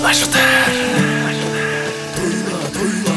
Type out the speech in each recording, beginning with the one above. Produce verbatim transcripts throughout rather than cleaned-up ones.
жатар. Тойла, тойла.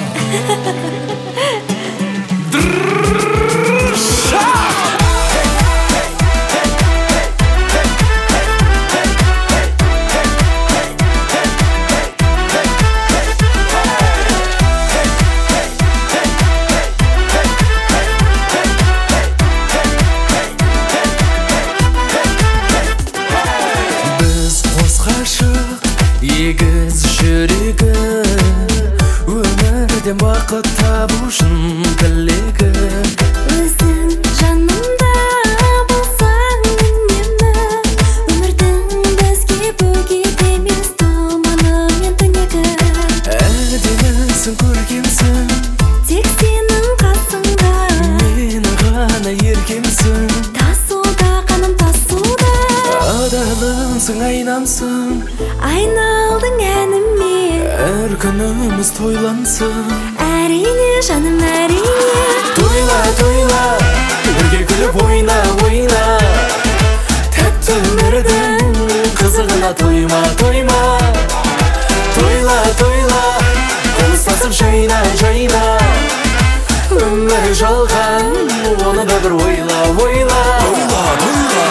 Егіз жүрегі өмірден бақыт табу үшін тілегі. Өзің жанымда болсаң үнемі, өмірдің бізге бөгет емес тұманы мен түнегі. Әдемісің, көркемсің, тек сенің қасыңда менің ғана еркемсің. Тасуда қаным тасуда, Адалымсың, айнамсың, айналдың әніме. әр күніміз тойлансын. Әрине жаным, әрине. Тойла, тойла, бірге күліп ойна, ойна. Тәтті өмірдің қызығына тойма, тойма. Тойла, тойла, қоныстасып жайна, жайна. Өмір жалған, оны да бір ойла, ойла. Тойла, тойла.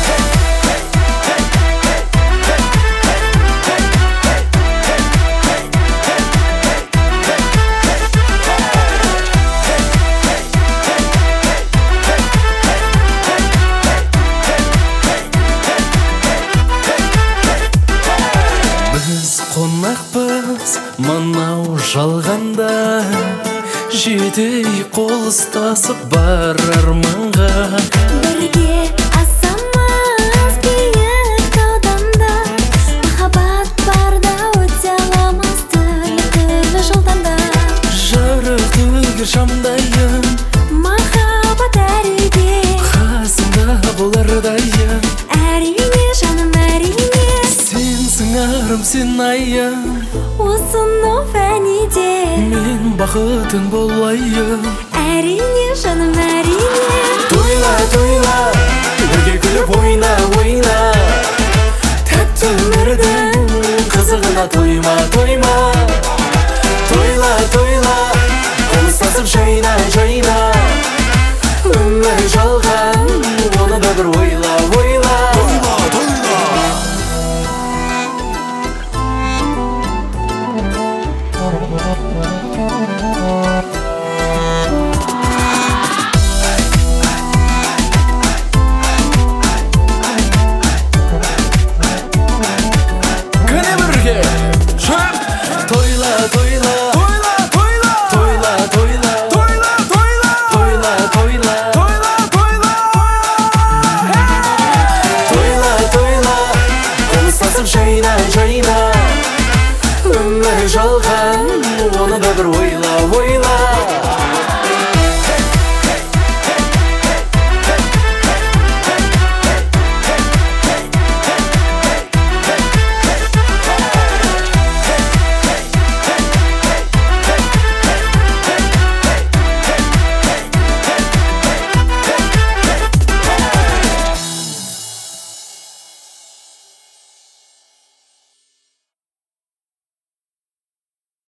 Қонақпыз мынау жалғанда, жетейік қол ұстасып бар арманға. Бірге асамыз биік таудан да, махаббат барда өте аламыз түрлі жолдан да. Жарық төгер шамдайын, Махаббат әр үйде, қасымда болардайын. әрине жаным, әрине. Сенсің арым, сен айым, осыны фәниде, мен бақытың болайын. әрине жаным, әрине. Тойла, тойла, бірге күліп ойна, ойна. Тәтті өмірдің қызығына тойма, тойма. Тойла, тойла, қоныстасып жайна, жайна. Өмір жалған, оны да бір ойла, ойла.